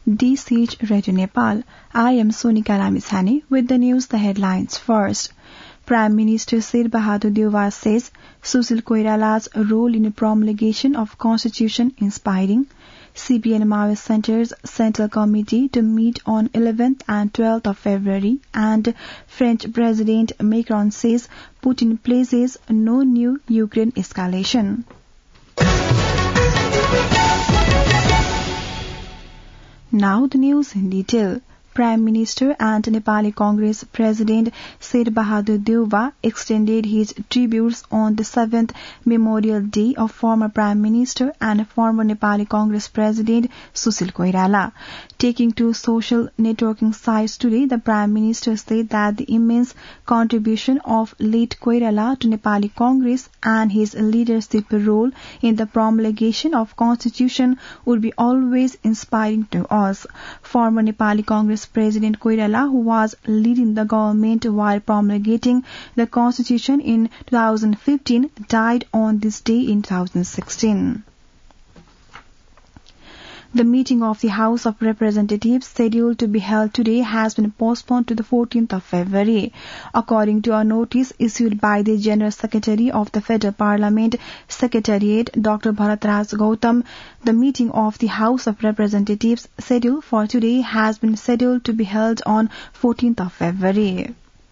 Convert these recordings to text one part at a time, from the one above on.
This is Radio Nepal. I am Sonika Lamisani with the news, the headlines first. Prime Minister Sher Bahadur Deuva says Sushil Koirala's role in the promulgation of Constitution inspiring. CPN Maoist Centre's Central Committee to meet on 11th and 12th of February, and French President Macron says Putin places no new Ukraine escalation. Now the news in detail. Prime Minister and Nepali Congress President Sher Bahadur Deuva extended his tributes on the 7th Memorial Day of former Prime Minister and former Nepali Congress President Sushil Koirala. Taking to social networking sites today, the Prime Minister said that the immense contribution of late Koirala to Nepali Congress and his leadership role in the promulgation of Constitution would be always inspiring to us. Former Nepali Congress President Koirala, who was leading the government while promulgating the Constitution in 2015, died on this day in 2016. The meeting of the House of Representatives scheduled to be held today has been postponed to the 14th of February. According to a notice issued by the General Secretary of the Federal Parliament Secretariat, Dr. Bharatraj Gautam, the meeting of the House of Representatives scheduled for today has been scheduled to be held on 14th of February.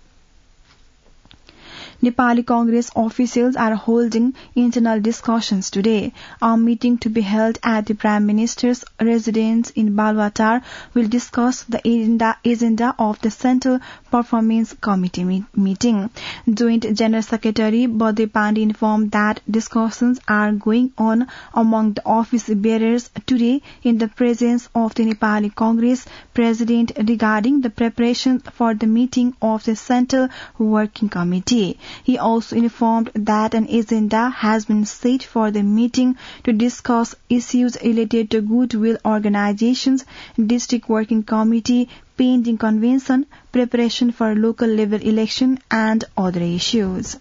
Nepali Congress officials are holding internal discussions today. A meeting to be held at the Prime Minister's residence in Balwatar will discuss the agenda of the Central Performance Committee meeting. Joint General Secretary Badri Pandey informed that discussions are going on among the office bearers today in the presence of the Nepali Congress President regarding the preparations for the meeting of the Central Working Committee. He also informed that an agenda has been set for the meeting to discuss issues related to goodwill organizations, district working committee, pending convention, preparation for local level election, and other issues.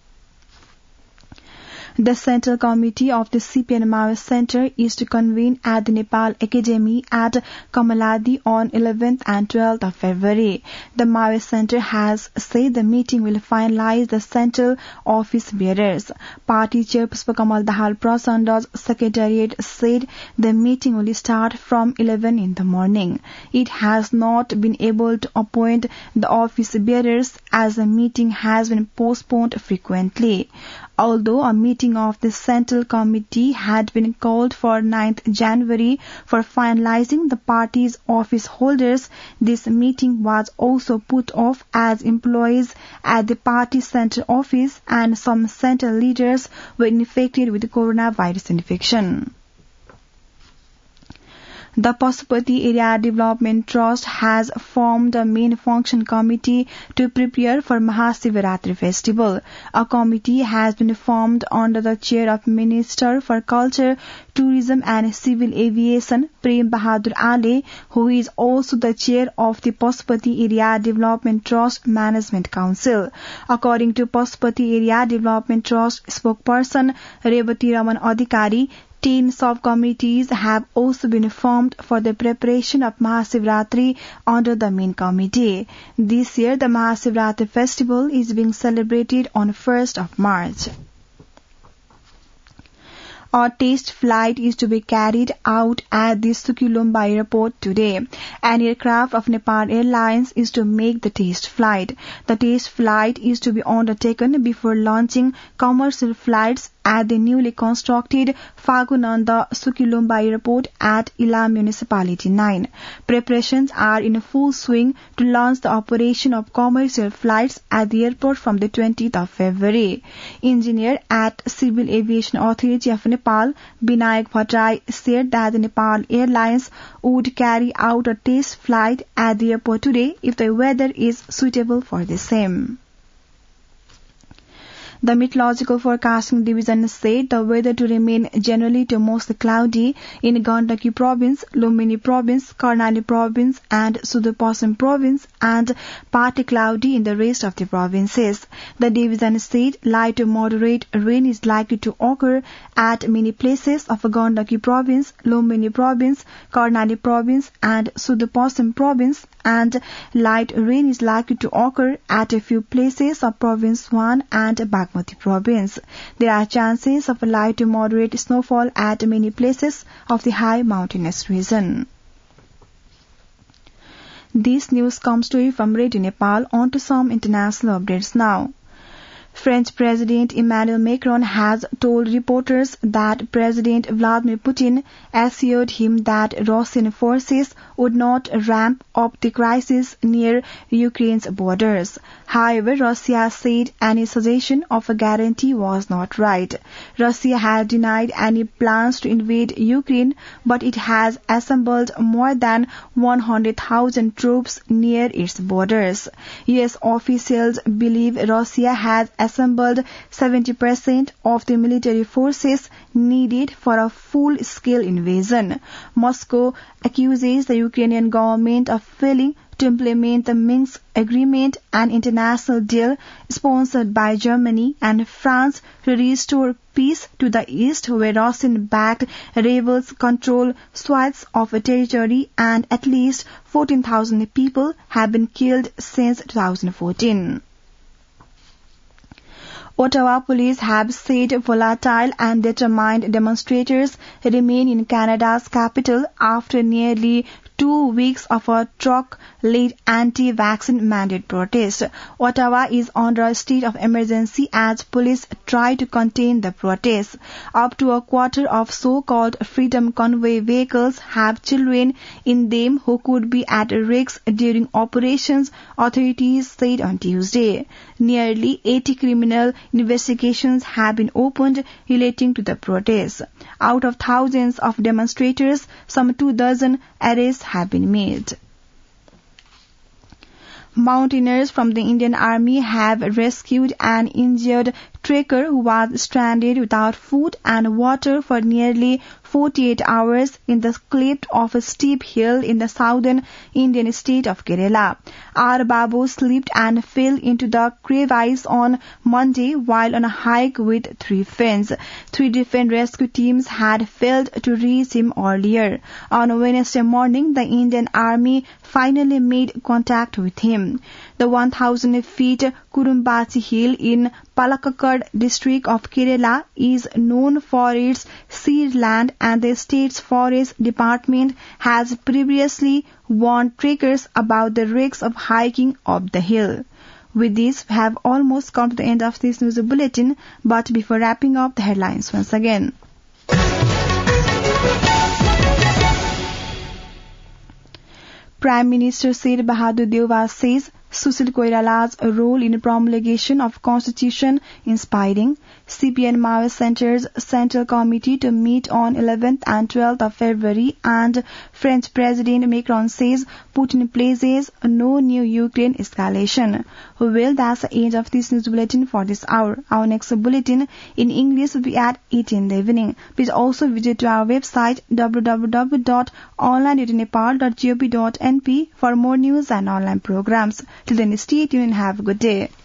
The Central Committee of the CPN Maoist Centre is to convene at the Nepal Academy at Kamaladi on 11th and 12th of February. The Maoist Centre has said the meeting will finalize the central office bearers. Party Chairperson Kamal Dahal Prachanda's secretariat said the meeting will start from 11 in the morning. It has not been able to appoint the office bearers as the meeting has been postponed frequently. Although a meeting of the Central Committee had been called for 9th January for finalizing the party's office holders, this meeting was also put off as employees at the party central office and some central leaders were infected with the coronavirus infection. The Pasupati Area Development Trust has formed a main function committee to prepare for Mahasivaratri festival. A committee has been formed under the chair of Minister for Culture, Tourism and Civil Aviation, Prem Bahadur Ale, who is also the chair of the Pasupati Area Development Trust Management Council. According to Pasupati Area Development Trust spokesperson Revati Raman Adhikari, 10 sub-committees have also been formed for the preparation of Mahasivaratri under the main committee. This year, the Mahasivaratri festival is being celebrated on 1st of March. A test flight is to be carried out at the Sukhumvita airport today. An aircraft of Nepal Airlines is to make the test flight. The test flight is to be undertaken before launching commercial flights at the newly constructed Fagunanda Sukhumvita airport at Ilam Municipality 9. Preparations are in full swing to launch the operation of commercial flights at the airport from the 20th of February. Engineer at Civil Aviation Authority of Nepal, Binayak Bhattarai, said that the Nepal Airlines would carry out a test flight at the airport today if the weather is suitable for the same. The Meteorological Forecasting Division said the weather to remain generally to mostly cloudy in Gandaki Province, Lumbini Province, Karnali Province and Sudur-Paschim Province and partly cloudy in the rest of the provinces. The division said light to moderate rain is likely to occur at many places of Gandaki Province, Lumbini Province, Karnali Province and Sudur-Paschim Province, and light rain is likely to occur at a few places of Province 1 and Bagmati Province. There are chances of light to moderate snowfall at many places of the high mountainous region. This news comes to you from Radio Nepal. On to some international updates now. French President Emmanuel Macron has told reporters that President Vladimir Putin assured him that Russian forces would not ramp up the crisis near Ukraine's borders. However, Russia said any suggestion of a guarantee was not right. Russia had denied any plans to invade Ukraine, but it has assembled more than 100,000 troops near its borders. US officials believe Russia has assembled 70% of the military forces needed for a full-scale invasion. Moscow accuses the Ukrainian government of failing to implement the Minsk Agreement, an international deal sponsored by Germany and France to restore peace to the east, where Russian-backed rebels control swaths of territory and at least 14,000 people have been killed since 2014. Ottawa police have said volatile and determined demonstrators remain in Canada's capital after nearly 2 weeks of a truck-led anti-vaccine mandate protest. Ottawa is under a state of emergency as police try to contain the protests. Up to a quarter of so-called Freedom Convoy vehicles have children in them who could be at risk during operations, authorities said on Tuesday. Nearly 80 criminal investigations have been opened relating to the protests. Out of thousands of demonstrators, some 24 arrests have been made. Mountaineers from the Indian Army have rescued an injured trekker who was stranded without food and water for nearly 48 hours in the cleft of a steep hill in the southern Indian state of Kerala. R. Babu slipped and fell into the crevice on Monday while on a hike with 3 friends. 3 different rescue teams had failed to reach him earlier. On Wednesday morning, the Indian Army finally made contact with him. The 1,000 feet Kurumbachi Hill in Palakkad district of Kerala is known for its seed land, and the state's forest department has previously warned trekkers about the risks of hiking up the hill. With this, we have almost come to the end of this news bulletin, but before wrapping up, the headlines once again. Prime Minister Sher Bahadur Deuba says Sushil Koirala's role in promulgation of Constitution inspiring. CPN Maoist Centre's Central Committee to meet on 11th and 12th of February, and French President Macron says Putin places no new Ukraine escalation. Well, that's the end of this news bulletin for this hour. Our next bulletin in English will be at 8 in the evening. Please also visit our website www.onlineradionepal.gov.np for more news and online programs. Till then, stay tuned and have a good day.